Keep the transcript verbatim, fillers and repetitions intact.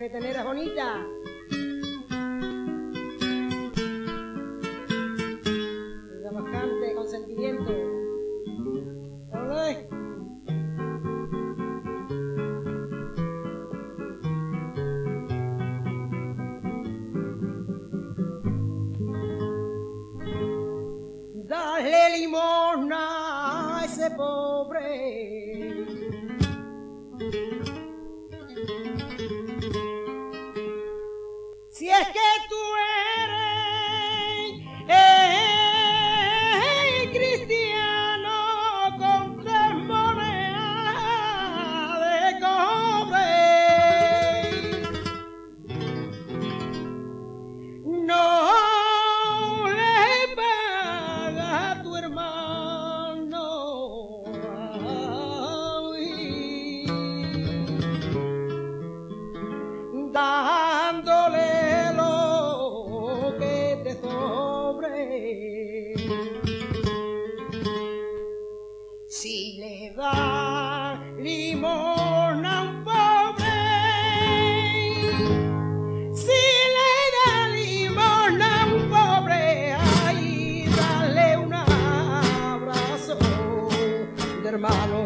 que tener bonita. Que nos cante con sentimiento. ¡Olé! Dale limosna a ese pobre, si es que tú eres eh, cristiano con tres monedas de cobre, no dándole lo que te sobre. Si le da limosna a un pobre, si le da limosna a un pobre, ay, dale un abrazo de hermano.